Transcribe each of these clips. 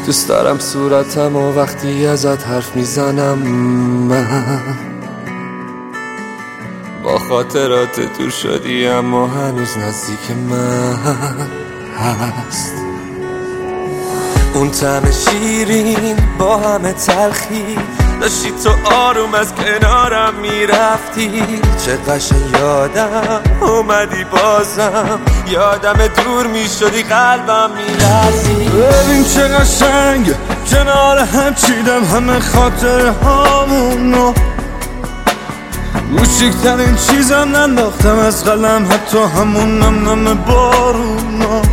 دوست دارم صورتم و وقتی ازت حرف میزنم من با خاطرات دور شدی اما هنوز نزدیک من هست. اون طعم شیرین با همه تلخی داشتی تو آروم از کنارم میرفتی، چه قشنگ یادم اومدی بازم، یادم دور میشدی قلبم میلرزی. ببین چه قشنگ کنار هم چیدم همه خاطر هامونو، کوچیکترین چیزم ننداختم از قلم حتی همون نم بارونو.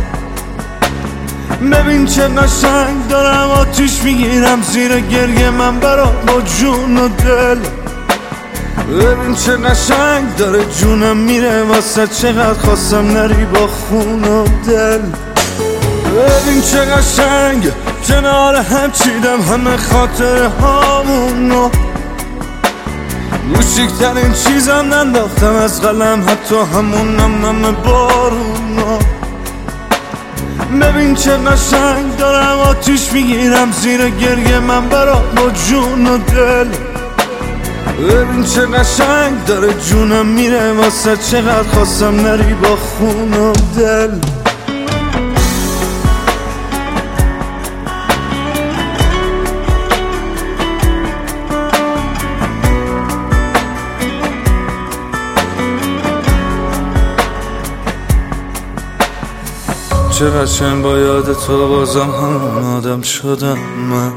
ببین چه قشنگ دارم آتیش میگیرم زیر گریه من برات با جون و دل. ببین چه قشنگ داره جونم میره واسه چقدر خواستم نری با خون و دل. ببین چه قشنگ کنار هم چیدم همه خاطر هامونو، کوچیکترین چیزم ننداختم از قلم حتی همون نم بارونو. ببین چه قشنگ دارم آتیش میگیرم زیر گریه من برات با جون و دل. ببین چه قشنگ داره جونم میره واسه چقدر خواستم نری با خون و دل. چه قشنگ با یاد تو بازم همون آدم شدم من،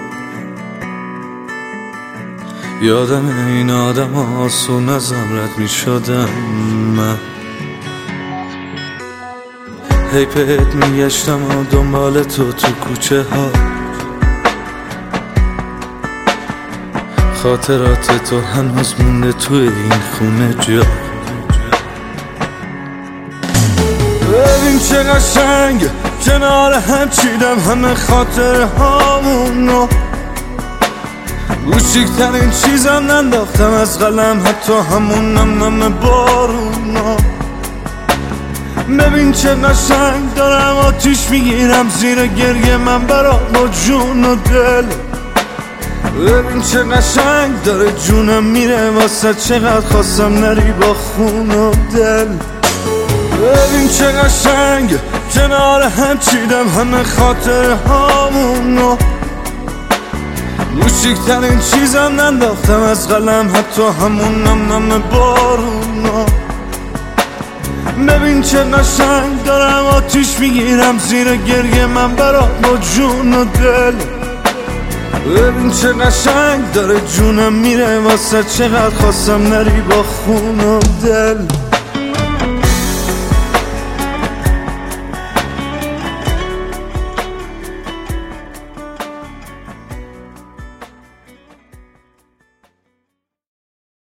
یادم این آدم آسون ازم رد می شدم من. هی بهت می گشتم و دنبال تو کوچه ها، خاطرات تو هنوز مونده توی این خونه جا. ببین چه قشنگ کنار هم چیدم همه خاطر هامونو، کوچیکترین چیزم ننداختم از قلم حتی همون نم بارونو. ببین چه قشنگ دارم آتیش میگیرم زیر گریه من برات با جون و دل. ببین چه قشنگ داره جونم میره واسه چقدر خواستم نری با خون و دل. ببین چه قشنگ کنار هم چیدم همه خاطر هامونو، کوچیکترین چیزم ننداختم از قلم حتی همون نم بارونو. ببین چه قشنگ دارم آتیش میگیرم زیر گریه من برات با جون و دل. ببین چه قشنگ داره جونم میره واسه چقدر خواستم نری با خون و دل.